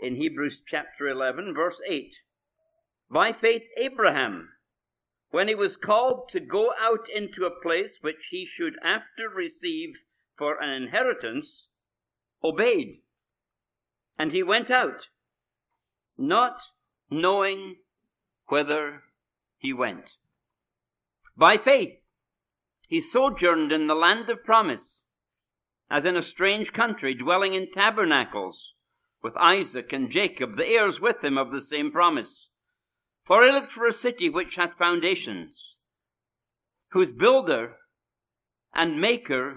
in Hebrews chapter 11, verse 8. By faith Abraham, when he was called to go out into a place which he should after receive for an inheritance, obeyed. And he went out, not knowing whither he went. By faith he sojourned in the land of promise, as in a strange country, dwelling in tabernacles, with Isaac and Jacob, the heirs with him of the same promise. For he looked for a city which hath foundations, whose builder and maker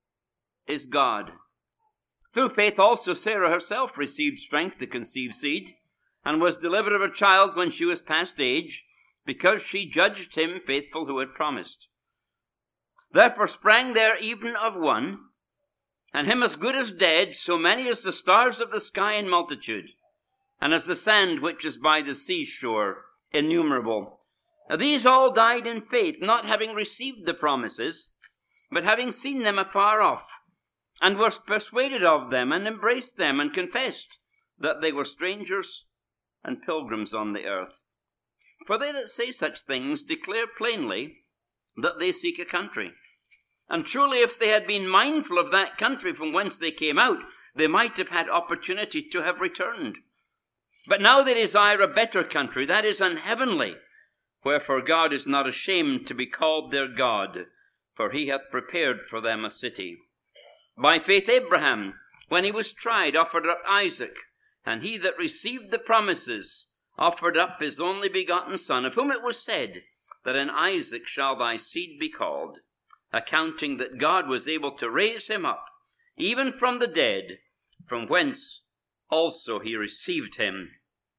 is God. Through faith also Sarah herself received strength to conceive seed, and was delivered of a child when she was past age, because she judged him faithful who had promised. Therefore sprang there even of one, and him as good as dead, so many as the stars of the sky in multitude, and as the sand which is by the seashore innumerable. These all died in faith, not having received the promises, but having seen them afar off, and were persuaded of them, and embraced them, and confessed that they were strangers and pilgrims on the earth. For they that say such things declare plainly that they seek a country. And truly, if they had been mindful of that country from whence they came out, they might have had opportunity to have returned. But now they desire a better country, that is, an heavenly, wherefore God is not ashamed to be called their God, for he hath prepared for them a city. By faith Abraham, when he was tried, offered up Isaac, and he that received the promises offered up his only begotten son, of whom it was said, that in Isaac shall thy seed be called, accounting that God was able to raise him up, even from the dead, from whence also he received him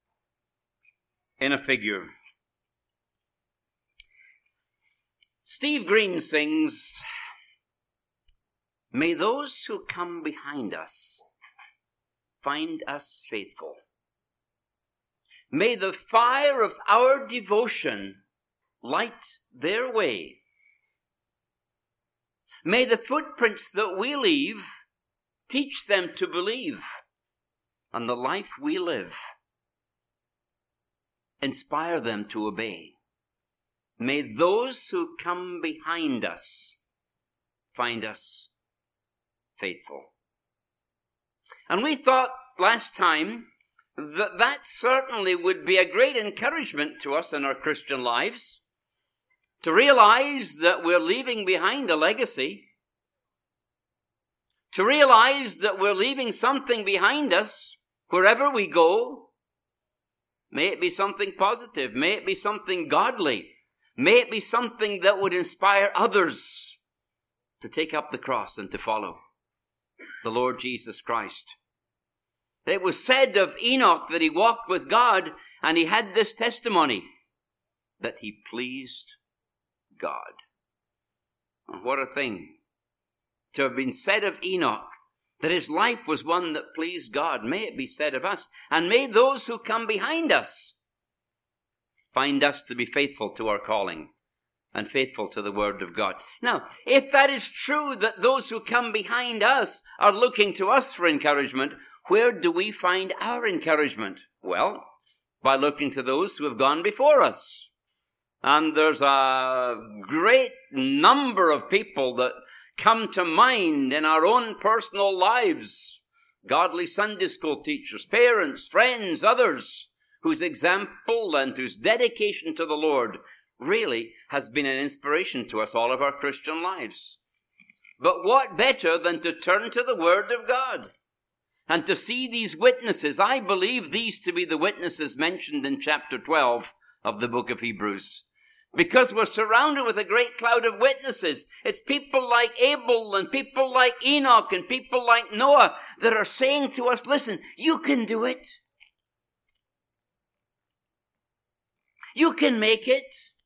in a figure. Steve Green sings, "May those who come behind us find us faithful. May the fire of our devotion light their way. May the footprints that we leave teach them to believe, and the life we live inspire them to obey. May those who come behind us find us faithful." And we thought last time that certainly would be a great encouragement to us in our Christian lives, to realize that we're leaving behind a legacy, to realize that we're leaving something behind us wherever we go. May it be something positive, may it be something godly, may it be something that would inspire others to take up the cross and to follow the Lord Jesus Christ. It was said of Enoch that he walked with God, and he had this testimony, that he pleased God. And what a thing to have been said of Enoch, that his life was one that pleased God. May it be said of us, and may those who come behind us find us to be faithful to our calling and faithful to the Word of God. Now, if that is true, that those who come behind us are looking to us for encouragement, where do we find our encouragement? Well, by looking to those who have gone before us. And there's a great number of people that come to mind in our own personal lives. Godly Sunday school teachers, parents, friends, others, whose example and whose dedication to the Lord really has been an inspiration to us all of our Christian lives. But what better than to turn to the Word of God and to see these witnesses? I believe these to be the witnesses mentioned in chapter 12 of the book of Hebrews, because we're surrounded with a great cloud of witnesses. It's people like Abel and people like Enoch and people like Noah that are saying to us, listen, you can do it. You can make it.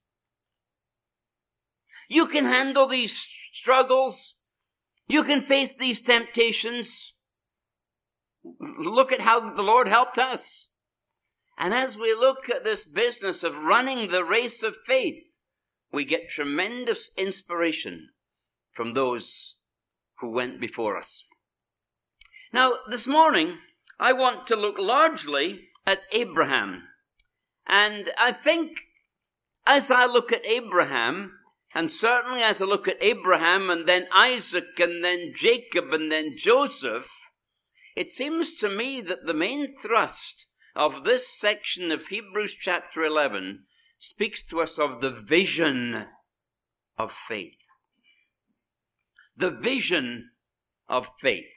You can handle these struggles. You can face these temptations. Look at how the Lord helped us. And as we look at this business of running the race of faith, we get tremendous inspiration from those who went before us. Now, this morning, I want to look largely at Abraham. And I think as I look at Abraham, and certainly as I look at Abraham and then Isaac and then Jacob and then Joseph, it seems to me that the main thrust of this section of Hebrews chapter 11 speaks to us of the vision of faith. The vision of faith.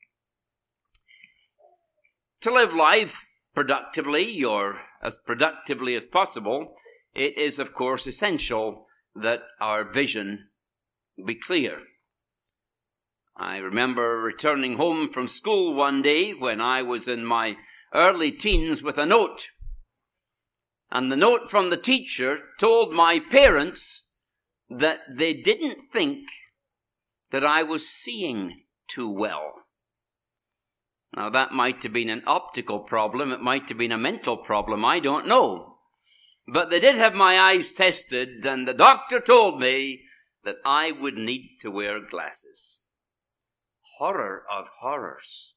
To live life productively, or as productively as possible, it is, of course, essential that our vision be clear. I remember returning home from school one day when I was in my early teens with a note. And the note from the teacher told my parents that they didn't think that I was seeing too well. Now, that might have been an optical problem. It might have been a mental problem. I don't know. But they did have my eyes tested, and the doctor told me that I would need to wear glasses. Horror of horrors.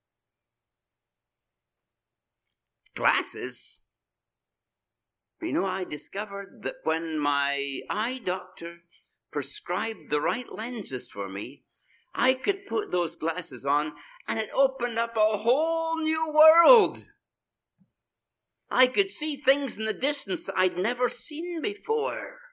Glasses? You know, I discovered that when my eye doctor prescribed the right lenses for me, I could put those glasses on and it opened up a whole new world. I could see things in the distance that I'd never seen before.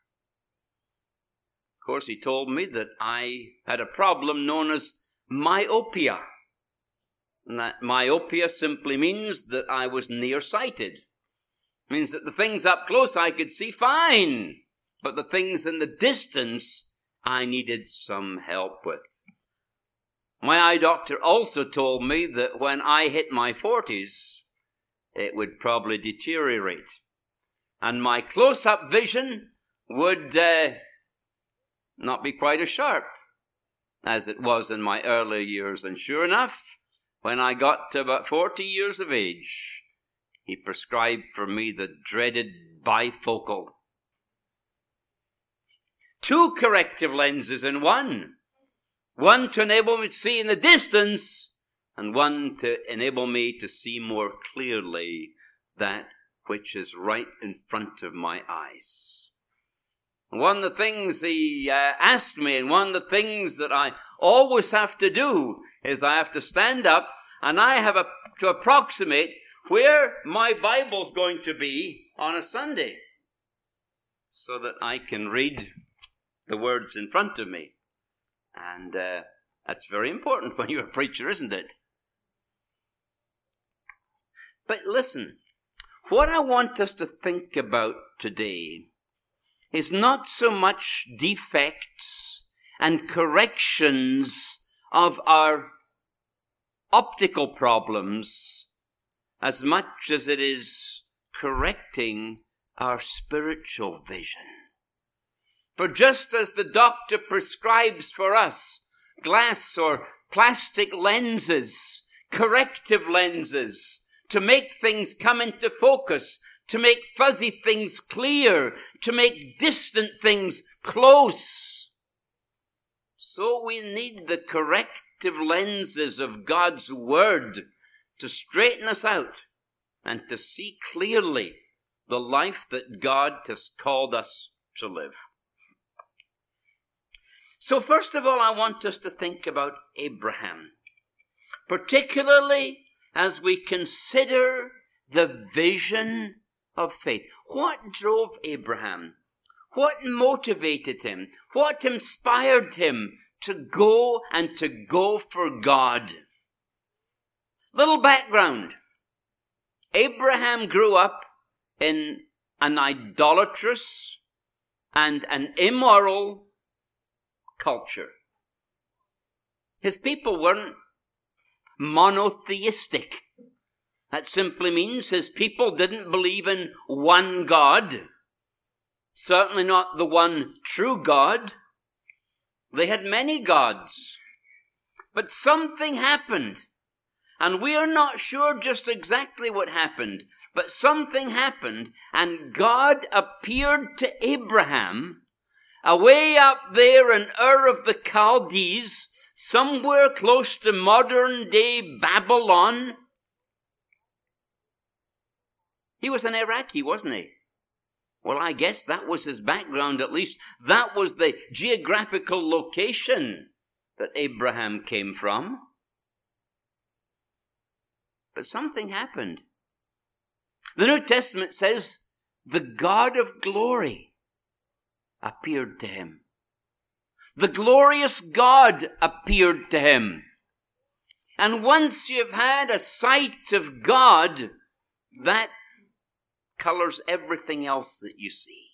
Of course, he told me that I had a problem known as myopia. And that myopia simply means that I was nearsighted. It means that the things up close I could see fine, but the things in the distance I needed some help with. My eye doctor also told me that when I hit my 40s, it would probably deteriorate. And my close-up vision would not be quite as sharp as it was in my earlier years. And sure enough, when I got to about 40 years of age, he prescribed for me the dreaded bifocal. 2 corrective lenses in one. One to enable me to see in the distance, and one to enable me to see more clearly that which is right in front of my eyes. One of the things he asked me, and one of the things that I always have to do, is I have to stand up and I have to approximate where my Bible's going to be on a Sunday, so that I can read the words in front of me. And that's very important when you're a preacher, isn't it? But listen, what I want us to think about today is not so much defects and corrections of our optical problems as much as it is correcting our spiritual vision. For just as the doctor prescribes for us glass or plastic lenses, corrective lenses, to make things come into focus, to make fuzzy things clear, to make distant things close, so we need the corrective lenses of God's Word to straighten us out and to see clearly the life that God has called us to live. So first of all, I want us to think about Abraham, particularly as we consider the vision of faith. What drove Abraham? What motivated him? What inspired him to go and to go for God? Little background. Abraham grew up in an idolatrous and an immoral culture. His people weren't monotheistic. That simply means his people didn't believe in one God. Certainly not the one true God. They had many gods. But something happened. And we are not sure just exactly what happened. But something happened, and God appeared to Abraham away up there in Ur of the Chaldees, somewhere close to modern-day Babylon, He was an Iraqi, wasn't he? Well, I guess that was his background, at least. That was the geographical location that Abraham came from. But something happened. The New Testament says the God of glory appeared to him. The glorious God appeared to him. And once you've had a sight of God, that colors everything else that you see.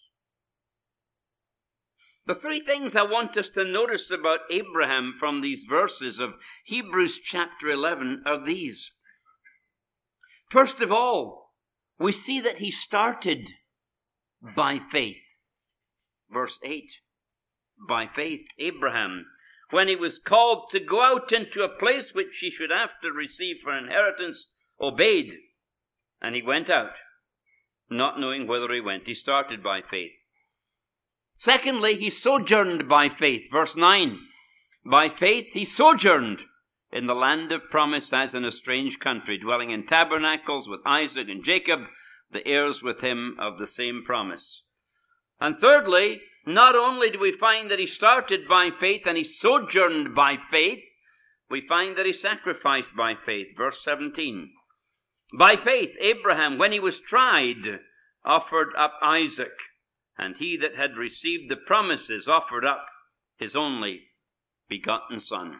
The three things I want us to notice about Abraham from these verses of Hebrews chapter 11 are these. First of all, we see that he started by faith. Verse 8, by faith, Abraham, when he was called to go out into a place which he should after receive for inheritance, obeyed, and he went out, not knowing whither he went. He started by faith. Secondly, he sojourned by faith. Verse 9, by faith he sojourned in the land of promise as in a strange country, dwelling in tabernacles with Isaac and Jacob, the heirs with him of the same promise. And thirdly, not only do we find that he started by faith and he sojourned by faith, we find that he sacrificed by faith. Verse 17, by faith Abraham, when he was tried, offered up Isaac, and he that had received the promises offered up his only begotten son.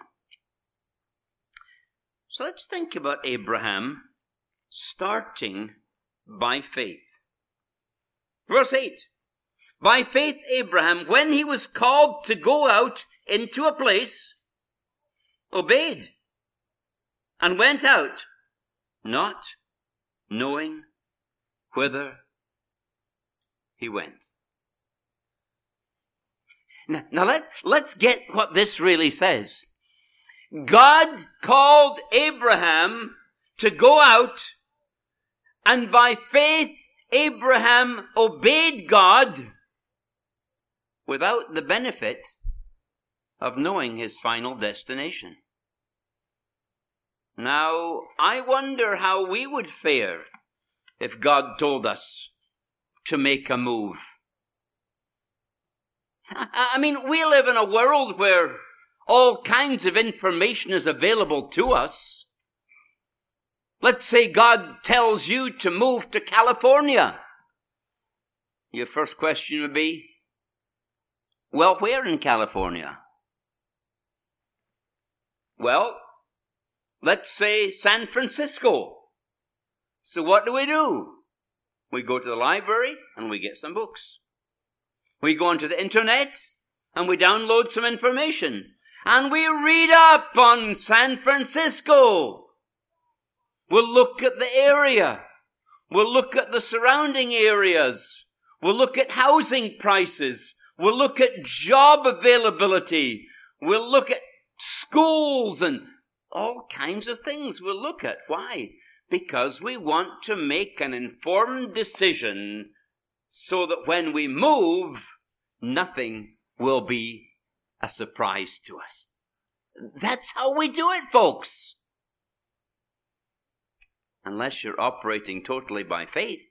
So let's think about Abraham starting by faith. Verse 8, by faith Abraham, when he was called to go out into a place, obeyed, and went out, not knowing whither he went. Now let's get what this really says. God called Abraham to go out, and by faith Abraham obeyed God without the benefit of knowing his final destination. Now, I wonder how we would fare if God told us to make a move. I mean, we live in a world where all kinds of information is available to us. Let's say God tells you to move to California. Your first question would be, well, where in California? Well, let's say San Francisco. So what do? We go to the library and we get some books. We go onto the internet and we download some information. And we read up on San Francisco. We'll look at the area. We'll look at the surrounding areas. We'll look at housing prices. We'll look at job availability. We'll look at schools and all kinds of things we'll look at. Why? Because we want to make an informed decision so that when we move, nothing will be a surprise to us. That's how we do it, folks. Unless you're operating totally by faith.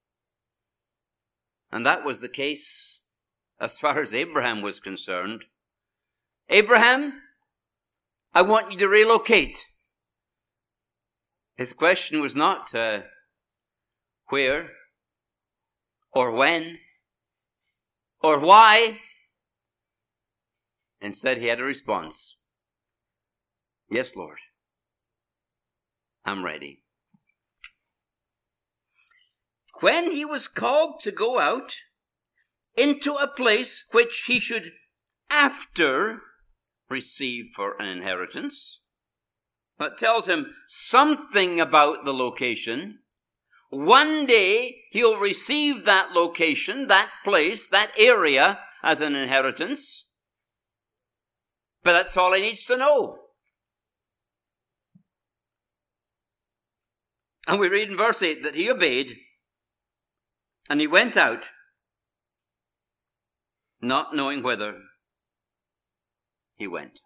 And that was the case as far as Abraham was concerned. Abraham, I want you to relocate. His question was not where or when or why. Instead, he had a response. Yes, Lord, I'm ready. When he was called to go out into a place which he should after receive for an inheritance, that tells him something about the location. One day he'll receive that location, that place, that area as an inheritance. But that's all he needs to know. And we read in verse 8 that he obeyed and he went out, not knowing whither he went.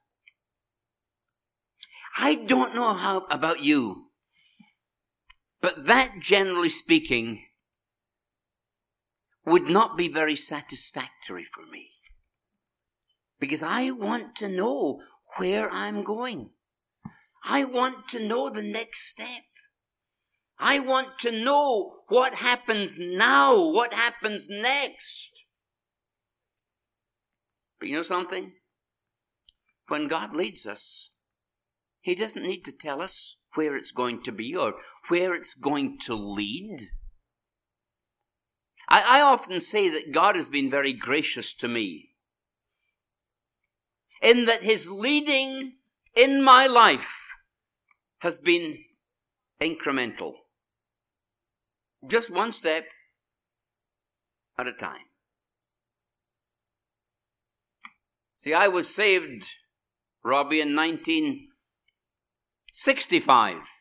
I don't know how about you, but that, generally speaking, would not be very satisfactory for me. Because I want to know where I'm going. I want to know the next step. I want to know what happens now, what happens next. But you know something? When God leads us, He doesn't need to tell us where it's going to be or where it's going to lead. I often say that God has been very gracious to me in that His leading in my life has been incremental. Just one step at a time. See, I was saved, Robbie, in 1965.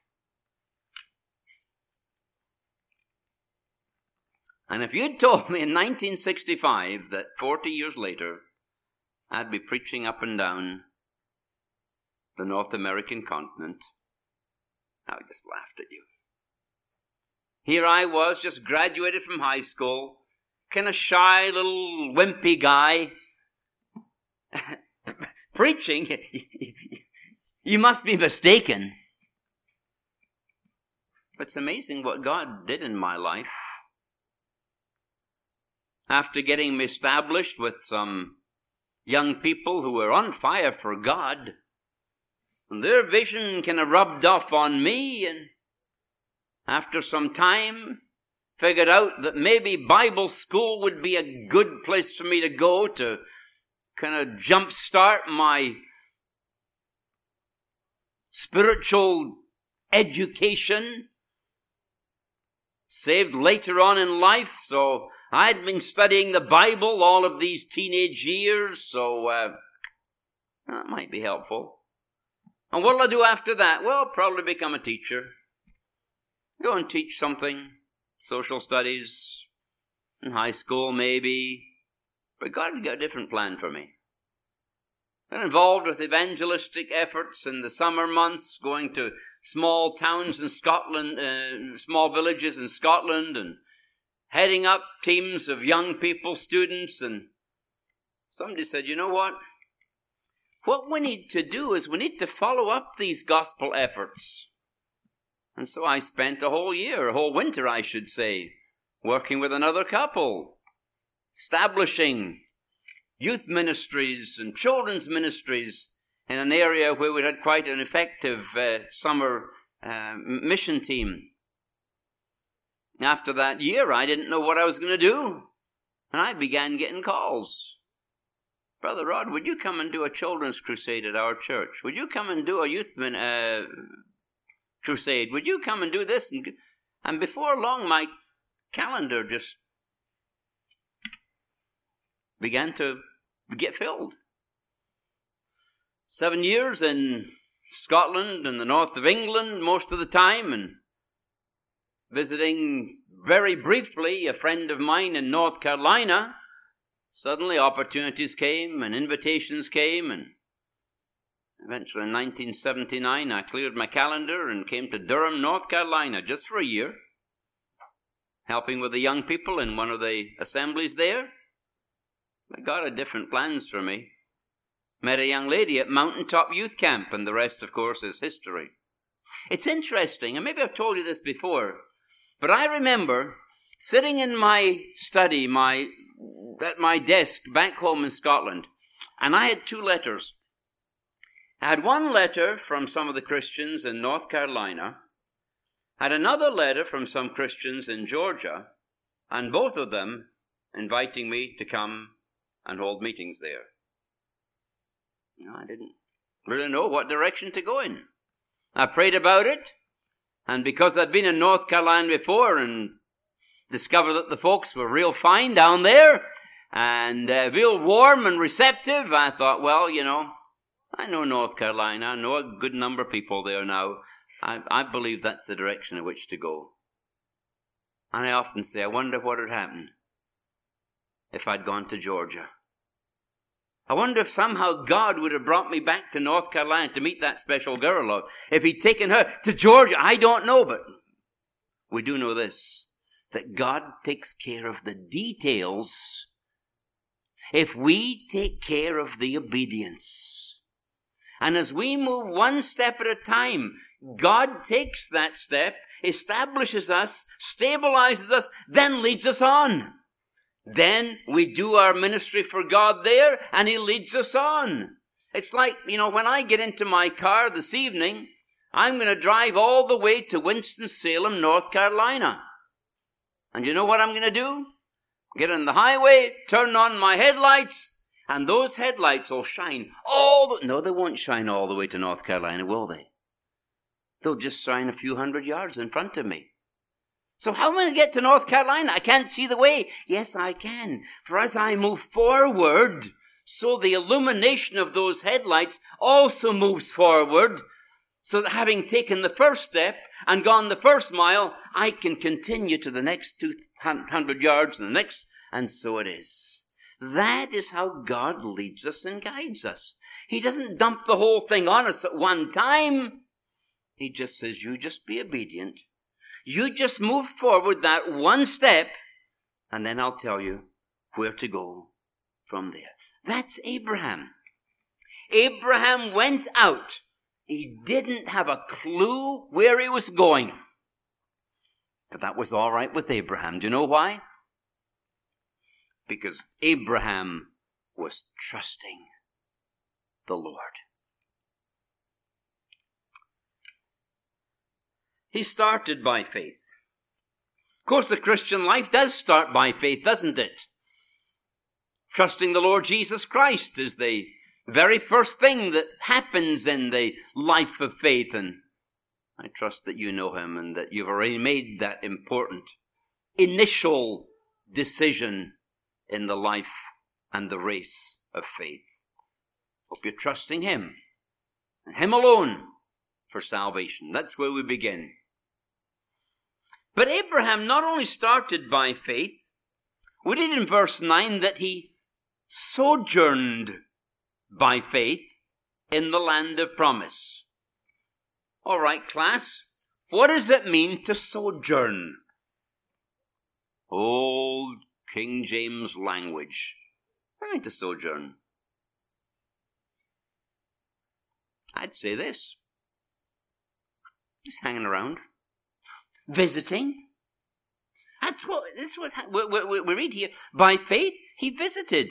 And if you'd told me in 1965 that 40 years later I'd be preaching up and down the North American continent, I would just laughed at you. Here I was, just graduated from high school, kind of shy little wimpy guy, preaching. You must be mistaken. But it's amazing what God did in my life. After getting me established with some young people who were on fire for God, and their vision kind of rubbed off on me, and after some time figured out that maybe Bible school would be a good place for me to go to kind of jumpstart my spiritual education. Saved later on in life, so I'd been studying the Bible all of these teenage years, so that might be helpful. And what'll I do after that? Well, probably become a teacher. Go and teach something, social studies, in high school maybe. But God had got a different plan for me. Got involved with evangelistic efforts in the summer months, going to small towns in Scotland, small villages in Scotland, and heading up teams of young people, students. And somebody said, you know what? What we need to do is we need to follow up these gospel efforts. And so I spent a whole year, a whole winter, I should say, working with another couple, establishing youth ministries and children's ministries in an area where we had quite an effective summer mission team. After that year, I didn't know what I was going to do, and I began getting calls. Brother Rod, would you come and do a children's crusade at our church? Would you come and do a youth crusade? Would you come and do this? And before long, my calendar just began to get filled. 7 years in Scotland and the north of England most of the time, and visiting very briefly a friend of mine in North Carolina. Suddenly opportunities came and invitations came, and eventually in 1979 I cleared my calendar and came to Durham, North Carolina just for a year, helping with the young people in one of the assemblies there. But God had different plans for me. Met a young lady at Mountaintop Youth Camp, and the rest, of course, is history. It's interesting, and maybe I've told you this before, but I remember sitting in my study, at my desk back home in Scotland, and I had 2 letters. I had one letter from some of the Christians in North Carolina, had another letter from some Christians in Georgia, and both of them inviting me to come and hold meetings there. I didn't really know what direction to go in. I prayed about it, and because I'd been in North Carolina before and discovered that the folks were real fine down there and real warm and receptive, I thought, well, I know North Carolina. I know a good number of people there now. I believe that's the direction in which to go. And I often say, I wonder what would happen if I'd gone to Georgia. I wonder if somehow God would have brought me back to North Carolina to meet that special girl. Or if he'd taken her to Georgia, I don't know. But we do know this, that God takes care of the details if we take care of the obedience. And as we move one step at a time, God takes that step, establishes us, stabilizes us, then leads us on. Then we do our ministry for God there, and He leads us on. It's like, when I get into my car this evening, I'm going to drive all the way to Winston-Salem, North Carolina. And you know what I'm going to do? Get on the highway, turn on my headlights, and those headlights will shine no, they won't shine all the way to North Carolina, will they? They'll just shine a few hundred yards in front of me. So how am I going to get to North Carolina? I can't see the way. Yes, I can. For as I move forward, so the illumination of those headlights also moves forward, so that having taken the first step and gone the first mile, I can continue to the next 200 yards and the next, and so it is. That is how God leads us and guides us. He doesn't dump the whole thing on us at one time. He just says, you just be obedient. You just move forward that one step, and then I'll tell you where to go from there. That's Abraham. Abraham went out. He didn't have a clue where he was going. But that was all right with Abraham. Do you know why? Because Abraham was trusting the Lord. He started by faith. Of course, the Christian life does start by faith, doesn't it? Trusting the Lord Jesus Christ is the very first thing that happens in the life of faith. And I trust that you know Him and that you've already made that important initial decision in the life and the race of faith. Hope you're trusting Him and Him alone for salvation. That's where we begin. But Abraham not only started by faith, we read in verse 9 that he sojourned by faith in the land of promise. All right, class, what does it mean to sojourn? Old King James language. What do you mean to sojourn? I'd say this. Just hanging around. Visiting. That's what we read here. By faith, he visited.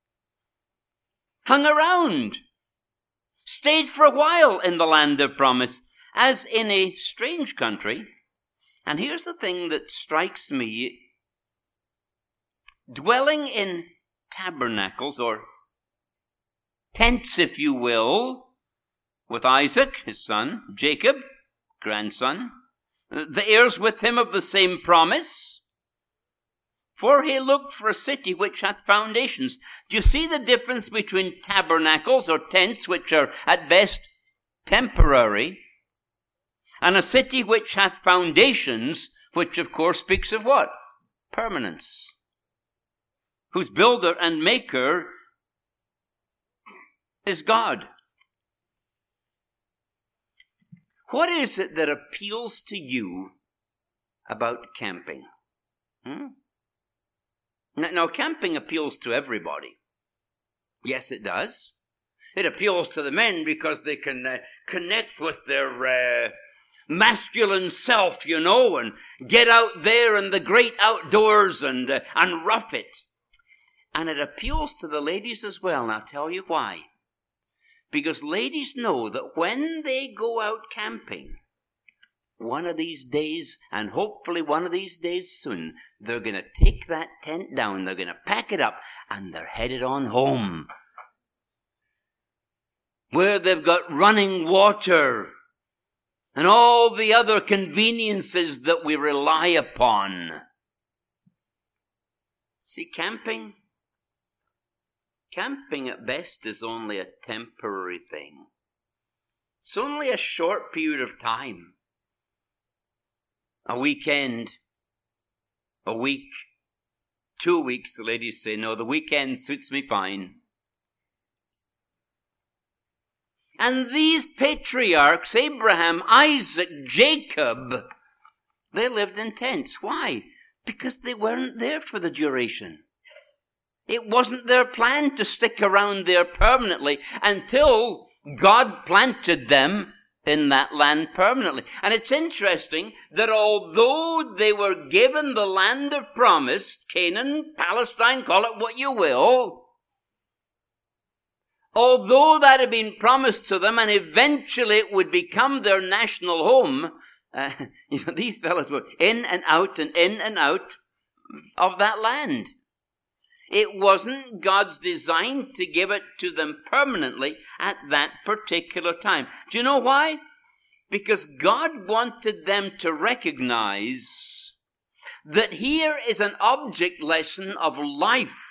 Hung around. Stayed for a while in the land of promise, as in a strange country. And here's the thing that strikes me. Dwelling in tabernacles, or tents, if you will, with Isaac, his son, Jacob, grandson, the heirs with him of the same promise. For he looked for a city which hath foundations. Do you see the difference between tabernacles or tents, which are at best temporary, and a city which hath foundations, which of course speaks of what? Permanence. Whose builder and maker is God. What is it that appeals to you about camping? Now, camping appeals to everybody. Yes, it does. It appeals to the men because they can connect with their masculine self, and get out there in the great outdoors and rough it. And it appeals to the ladies as well, and I'll tell you why. Because ladies know that when they go out camping, one of these days, and hopefully one of these days soon, they're going to take that tent down, they're going to pack it up, and they're headed on home. Where they've got running water and all the other conveniences that we rely upon. See, camping at best is only a temporary thing. It's only a short period of time. A weekend, a week, 2 weeks, the ladies say, no, the weekend suits me fine. And these patriarchs, Abraham, Isaac, Jacob, they lived in tents. Why? Because they weren't there for the duration. It wasn't their plan to stick around there permanently until God planted them in that land permanently. And it's interesting that although they were given the land of promise, Canaan, Palestine, call it what you will, although that had been promised to them and eventually it would become their national home, these fellows were in and out of that land. It wasn't God's design to give it to them permanently at that particular time. Do you know why? Because God wanted them to recognize that here is an object lesson of life.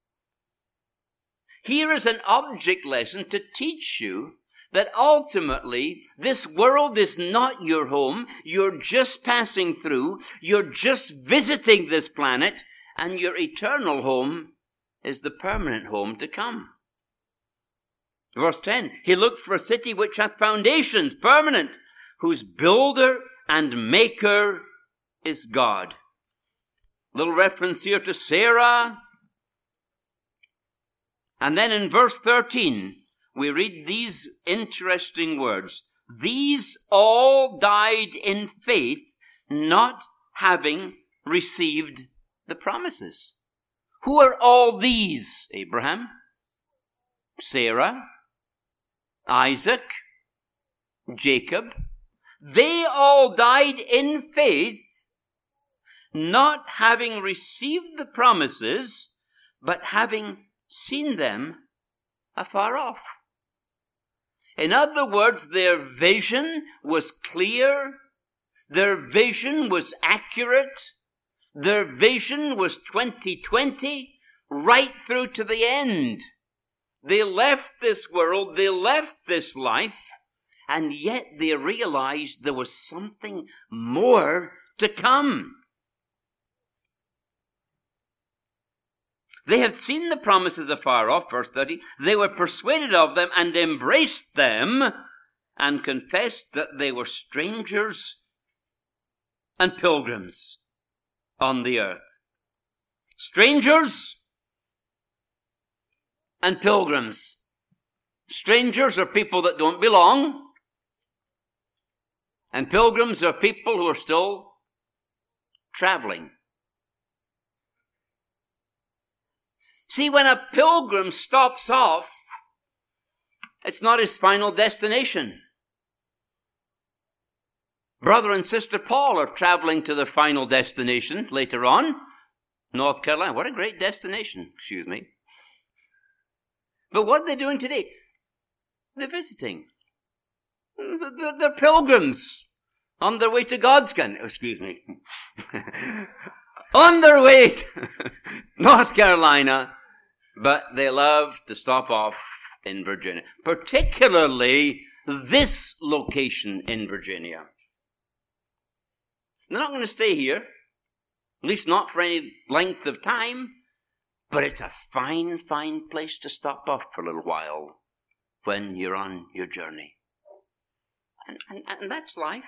Here is an object lesson to teach you that ultimately this world is not your home. You're just passing through. You're just visiting this planet. And your eternal home is the permanent home to come. Verse 10, he looked for a city which hath foundations, permanent, whose builder and maker is God. Little reference here to Sarah. And then in verse 13, we read these interesting words. These all died in faith, not having received the promises. Who are all these? Abraham, Sarah, Isaac, Jacob. They all died in faith, not having received the promises, but having seen them afar off. In other words, their vision was clear. Their vision was accurate. Their vision was 2020 right through to the end. They left this world, they left this life, and yet they realized there was something more to come. They had seen the promises afar off, verse 30. They were persuaded of them and embraced them and confessed that they were strangers and pilgrims on the earth. Strangers and pilgrims. Strangers are people that don't belong, and pilgrims are people who are still traveling. See, when a pilgrim stops off, it's not his final destination. Brother and Sister Paul are traveling to their final destination later on, North Carolina. What a great destination, excuse me. But what are they doing today? They're visiting. They're pilgrims on their way to God's country. Excuse me. On their way to North Carolina. But they love to stop off in Virginia. Particularly this location in Virginia. They're not going to stay here. At least not for any length of time. But it's a fine, fine place to stop off for a little while when you're on your journey. And that's life.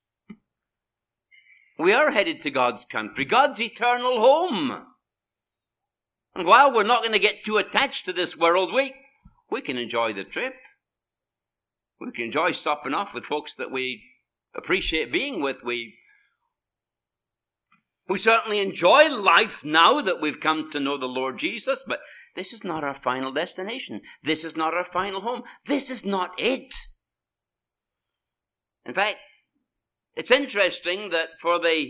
We are headed to God's country, God's eternal home. And while we're not going to get too attached to this world, we can enjoy the trip. We can enjoy stopping off with folks that we appreciate being with. We certainly enjoy life now that we've come to know the Lord Jesus, but this is not our final destination. This is not our final home. This is not it. In fact, it's interesting that for the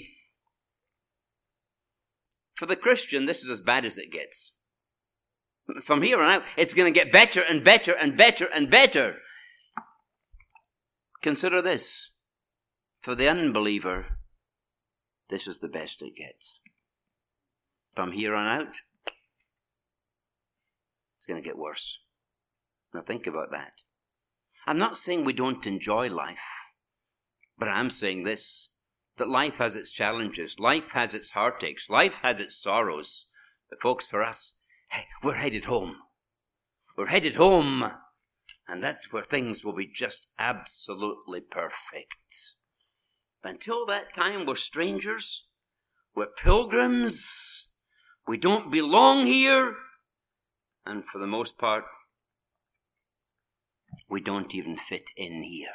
Christian, this is as bad as it gets. From here on out, it's going to get better and better and better and better. Consider this. For the unbeliever, this is the best it gets. From here on out, it's going to get worse. Now think about that. I'm not saying we don't enjoy life, but I'm saying this, that life has its challenges, life has its heartaches, life has its sorrows. But folks, for us, hey, we're headed home. We're headed home. And that's where things will be just absolutely perfect. Until that time, we're strangers, We're pilgrims. We don't belong here. And for the most part, we don't even fit in here.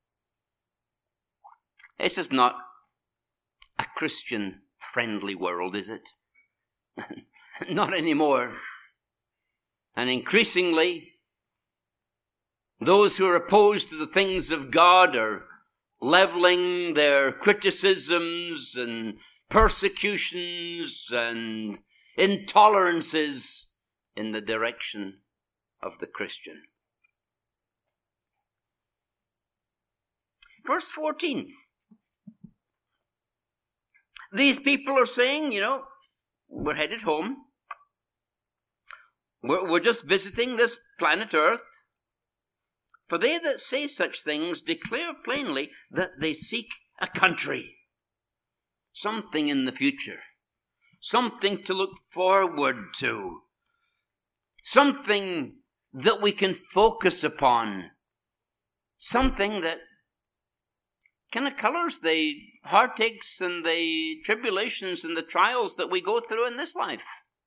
This is not a Christian-friendly world, is it? Not anymore. And increasingly, those who are opposed to the things of God are leveling their criticisms and persecutions and intolerances in the direction of the Christian. Verse 14. These people are saying, we're headed home. We're just visiting this planet Earth. For they that say such things declare plainly that they seek a country. Something in the future. Something to look forward to. Something that we can focus upon. Something that kind of colors the heartaches and the tribulations and the trials that we go through in this life.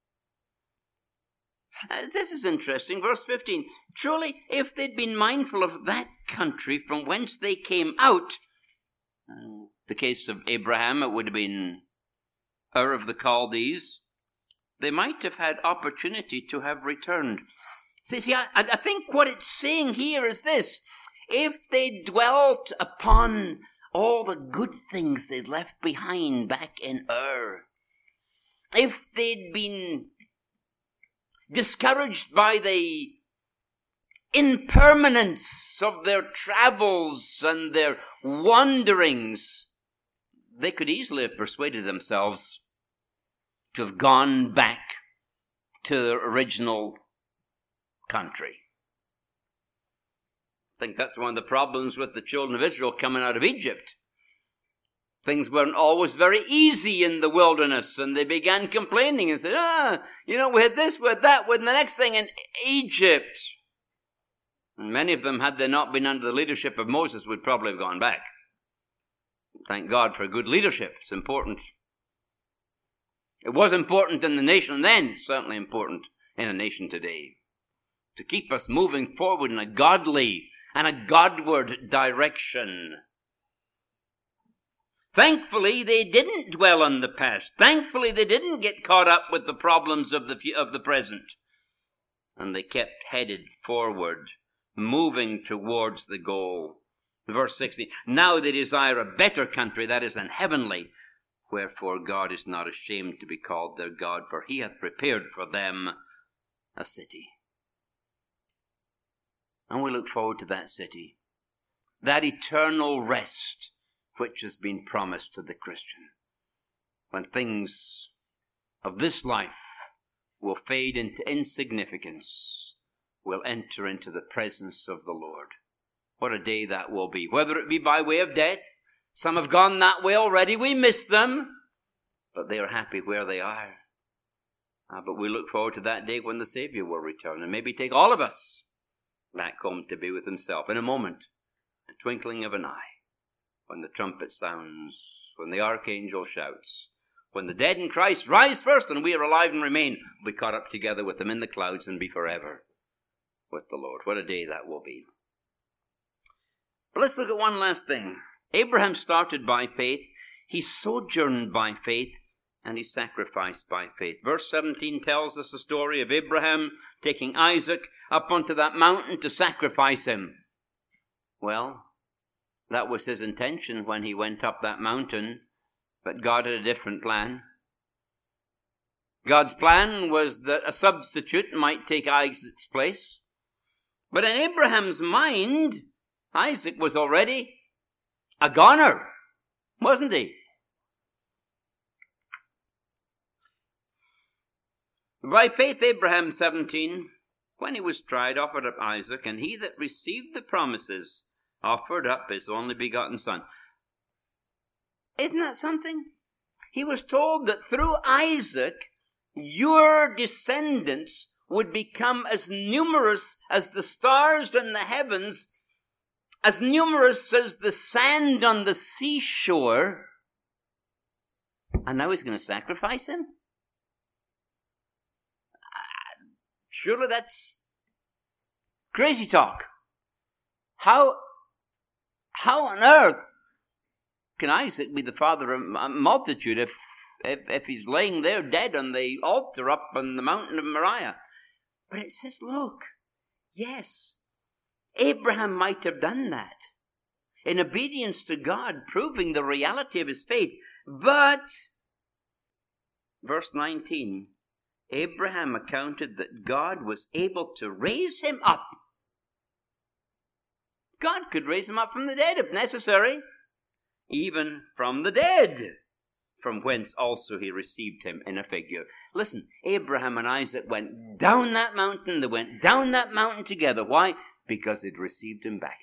This is interesting. Verse 15. Truly, if they'd been mindful of that country from whence they came out, the case of Abraham, it would have been Ur of the Chaldees, they might have had opportunity to have returned. See, I think what it's saying here is this. If they dwelt upon all the good things they'd left behind back in Ur, if they'd been discouraged by the impermanence of their travels and their wanderings, they could easily have persuaded themselves to have gone back to their original country. I think that's one of the problems with the children of Israel coming out of Egypt. Things weren't always very easy in the wilderness, and they began complaining and said, we had this, we had that, we had the next thing in Egypt. And many of them, had they not been under the leadership of Moses, would probably have gone back. Thank God for good leadership. It's important. It was important in the nation then, certainly important in a nation today, to keep us moving forward in a godly and a Godward direction. Thankfully, they didn't dwell on the past. Thankfully, they didn't get caught up with the problems of the present. And they kept headed forward, moving towards the goal. Verse 16, now they desire a better country, that is, an heavenly. Wherefore God is not ashamed to be called their God, for he hath prepared for them a city. And we look forward to that city, that eternal rest which has been promised to the Christian, when things of this life will fade into insignificance, we'll enter into the presence of the Lord. What a day that will be, whether it be by way of death. Some have gone that way already. We miss them, but they are happy where they are. But we look forward to that day when the Savior will return and maybe take all of us back home to be with himself in a moment, a twinkling of an eye, when the trumpet sounds, when the archangel shouts, when the dead in Christ rise first and we are alive and remain, we'll be caught up together with them in the clouds and be forever with the Lord. What a day that will be. But let's look at one last thing. Abraham started by faith, he sojourned by faith, and he sacrificed by faith. Verse 17 tells us the story of Abraham taking Isaac up onto that mountain to sacrifice him. Well, that was his intention when he went up that mountain, but God had a different plan. God's plan was that a substitute might take Isaac's place. But in Abraham's mind, Isaac was already a goner, wasn't he? By faith, Abraham, 17, when he was tried, offered up Isaac, and he that received the promises offered up his only begotten son. Isn't that something? He was told that through Isaac, your descendants would become as numerous as the stars in the heavens, as numerous as the sand on the seashore. And now he's going to sacrifice him? Surely that's crazy talk. How on earth can Isaac be the father of a multitude if he's laying there dead on the altar up on the mountain of Moriah? But it says, look, yes, Abraham might have done that in obedience to God, proving the reality of his faith. But, verse 19, Abraham accounted that God was able to raise him up. God could raise him up from the dead if necessary, even from the dead, from whence also he received him in a figure. Listen, Abraham and Isaac went down that mountain. They went down that mountain together. Why? Because it received him back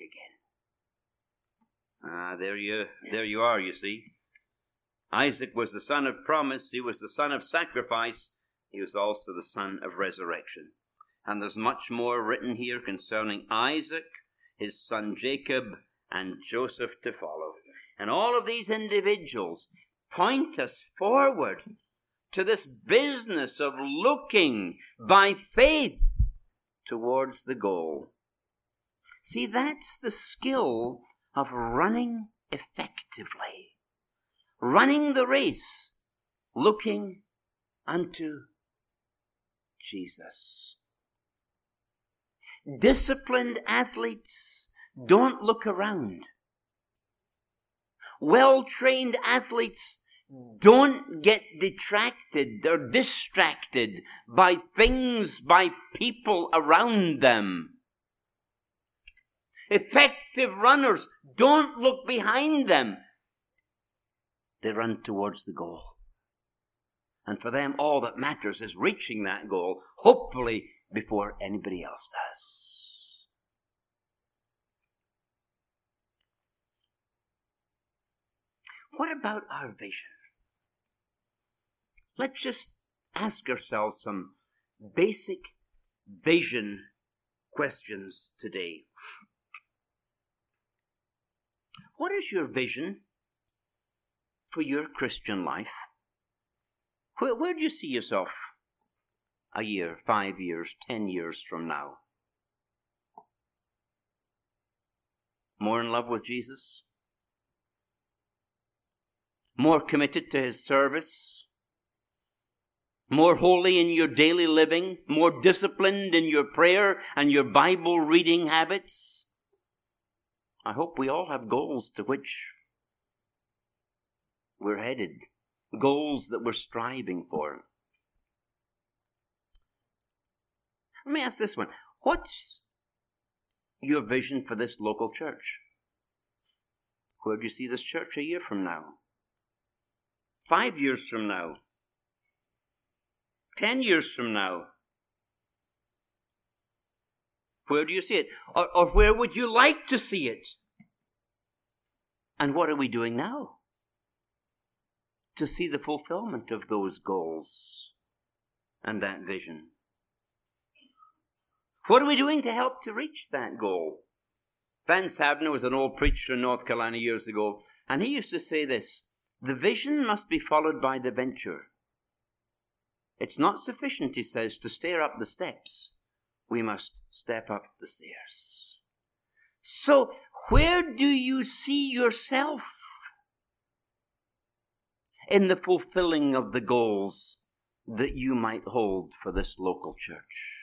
again. There you are, you see. Isaac was the son of promise. He was the son of sacrifice. He was also the son of resurrection. And there's much more written here concerning Isaac, his son Jacob, and Joseph to follow. And all of these individuals point us forward to this business of looking by faith towards the goal. See, that's the skill of running effectively. Running the race, looking unto Jesus. Disciplined athletes don't look around. Well-trained athletes don't get detracted or distracted by things, by people around them. Effective runners don't look behind them. They run towards the goal. And for them, all that matters is reaching that goal, hopefully before anybody else does. What about our vision? Let's just ask ourselves some basic vision questions today. What is your vision for your Christian life? Where do you see yourself a year, 5 years, 10 years from now? More in love with Jesus? More committed to his service? More holy in your daily living? More disciplined in your prayer and your Bible reading habits? I hope we all have goals to which we're headed. Goals that we're striving for. Let me ask this one. What's your vision for this local church? Where do you see this church a year from now? 5 years from now? 10 years from now? Where do you see it? Or where would you like to see it? And what are we doing now to see the fulfillment of those goals and that vision? What are we doing to help to reach that goal? Vance Havner was an old preacher in North Carolina years ago, and he used to say this: the vision must be followed by the venture. It's not sufficient, he says, to stare up the steps. We must step up the stairs. So, where do you see yourself in the fulfilling of the goals that you might hold for this local church?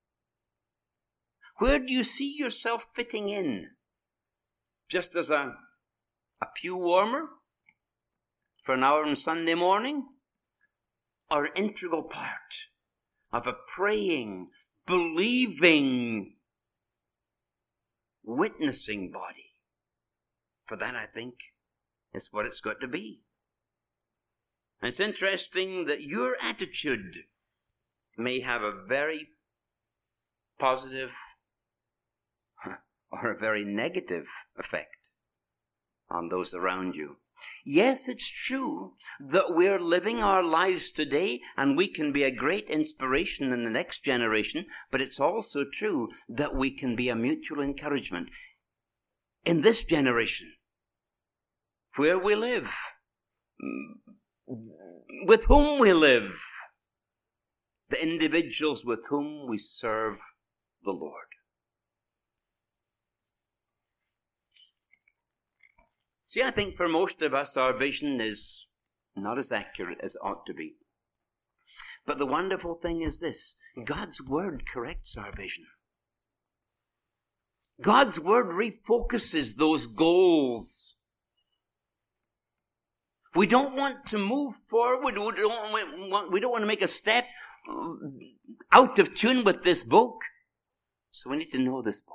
Where do you see yourself fitting in? Just as a pew warmer for an hour on Sunday morning? Or an integral part of a praying, believing, witnessing body? For that, I think, is what it's got to be. And it's interesting that your attitude may have a very positive or a very negative effect on those around you. Yes, it's true that we're living our lives today and we can be a great inspiration in the next generation, but it's also true that we can be a mutual encouragement in this generation where we live. with whom we live, the individuals with whom we serve the Lord. See, I think for most of us, our vision is not as accurate as it ought to be. But the wonderful thing is this: God's Word corrects our vision. God's Word refocuses those goals. We don't want to move forward. We don't want to make a step out of tune with this book. So we need to know this book.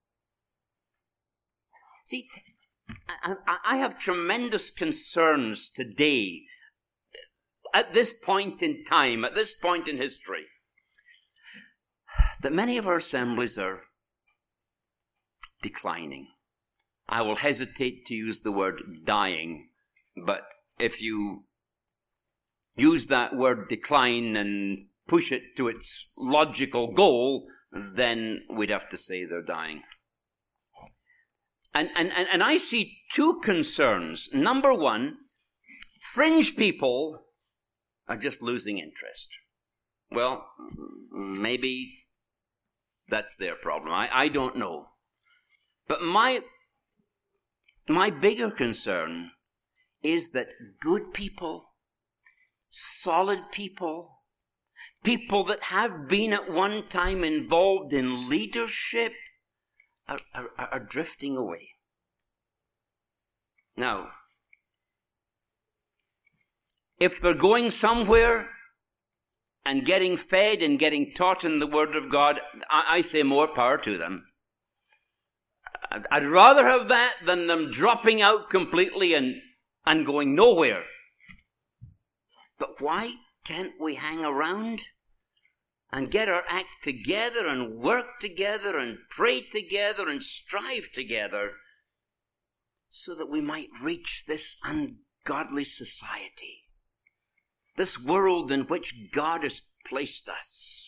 See, I have tremendous concerns today, at this point in time, at this point in history, that many of our assemblies are declining. I will hesitate to use the word dying, but if you use that word decline and push it to its logical goal, then we'd have to say they're dying. And I see two concerns. Number one, fringe people are just losing interest. Well, maybe that's their problem. I don't know. But my bigger concern is that good people, solid people, people that have been at one time involved in leadership are drifting away. Now, if they're going somewhere and getting fed and getting taught in the Word of God, I say more power to them. I'd rather have that than them dropping out completely and going nowhere. But why can't we hang around and get our act together and work together and pray together and strive together so that we might reach this ungodly society, this world in which God has placed us?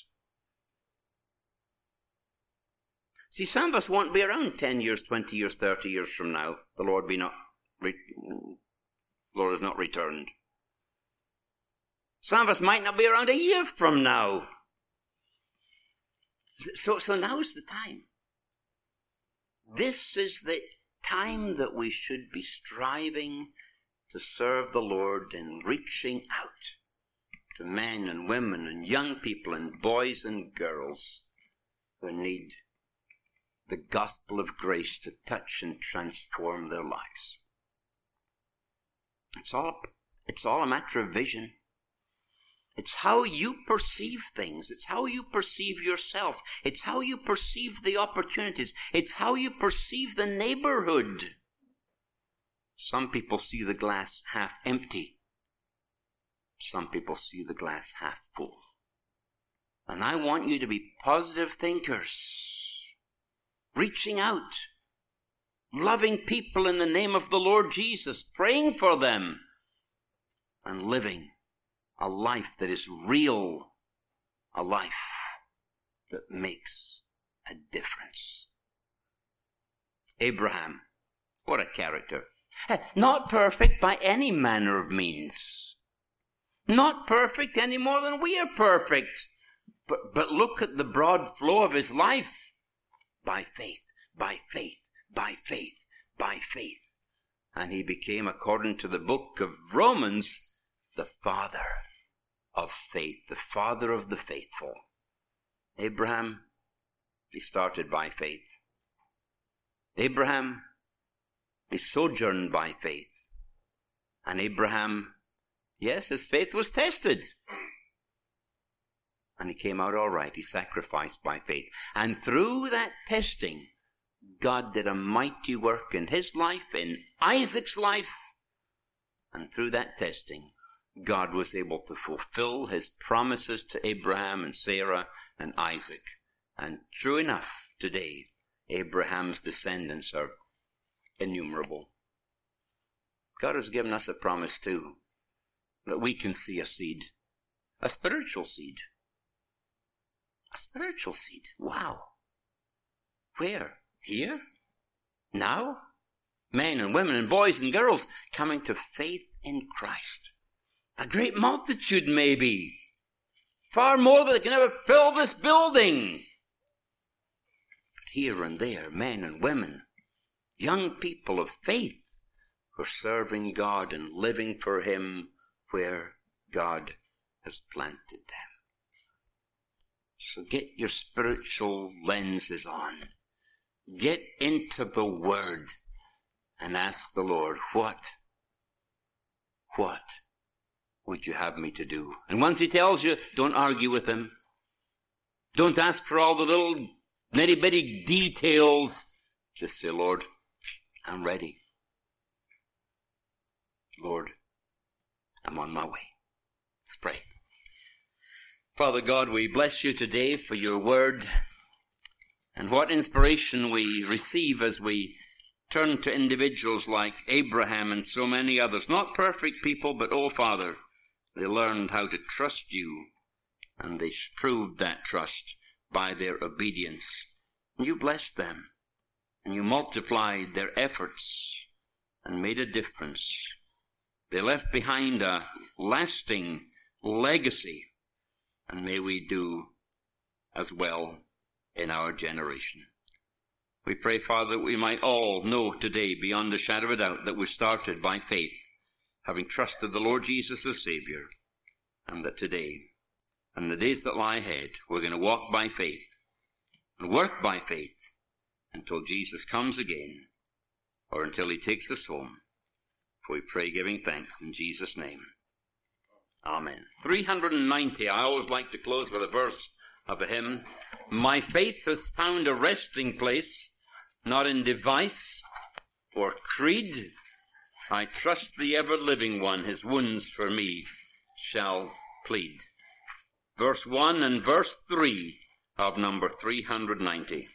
See, some of us won't be around 10 years, 20 years, 30 years from now. The Lord has not returned. Some of us might not be around a year from now. So now's the time. This is the time that we should be striving to serve the Lord and reaching out to men and women and young people and boys and girls who need the gospel of grace to touch and transform their lives. It's all a matter of vision. It's how you perceive things. It's how you perceive yourself. It's how you perceive the opportunities. It's how you perceive the neighborhood. Some people see the glass half empty. Some people see the glass half full. And I want you to be positive thinkers, reaching out, loving people in the name of the Lord Jesus, praying for them, and living a life that is real, a life that makes a difference. Abraham, what a character. Not perfect by any manner of means. Not perfect any more than we are perfect. But look at the broad flow of his life. By faith, by faith, by faith, by faith. And he became, according to the book of Romans, the father of faith, the father of the faithful. Abraham, he started by faith. Abraham, he sojourned by faith. And Abraham, yes, his faith was tested. And he came out all right. He sacrificed by faith. And through that testing, God did a mighty work in his life, in Isaac's life. And through that testing, God was able to fulfill his promises to Abraham and Sarah and Isaac. And true enough, today, Abraham's descendants are innumerable. God has given us a promise too, that we can see a seed, a spiritual seed. A spiritual seed. Wow. Where? Here? Now? Men and women and boys and girls coming to faith in Christ. A great multitude maybe. Far more than they can ever fill this building. But here and there, men and women, young people of faith, who are serving God and living for Him where God has planted them. So get your spiritual lenses on. Get into the Word and ask the Lord, what would you have me to do? And once He tells you, don't argue with Him. Don't ask for all the little nitty-bitty details. Just say, Lord, I'm ready. Lord, I'm on my way. Let's pray. Father God, we bless you today for your word, and what inspiration we receive as we turn to individuals like Abraham and so many others. Not perfect people, but, oh Father, they learned how to trust you, and they proved that trust by their obedience. And you blessed them, and you multiplied their efforts and made a difference. They left behind a lasting legacy, and may we do as well in our generation. We pray, Father, that we might all know today, beyond a shadow of a doubt, that we started by faith, having trusted the Lord Jesus as Savior, and that today, and the days that lie ahead, we're going to walk by faith and work by faith until Jesus comes again, or until He takes us home. For we pray giving thanks in Jesus' name. Amen. 390, I always like to close with a verse of a hymn. My faith has found a resting place, not in device or creed. I trust the ever-living one, His wounds for me shall plead. Verse 1 and verse 3 of number 390.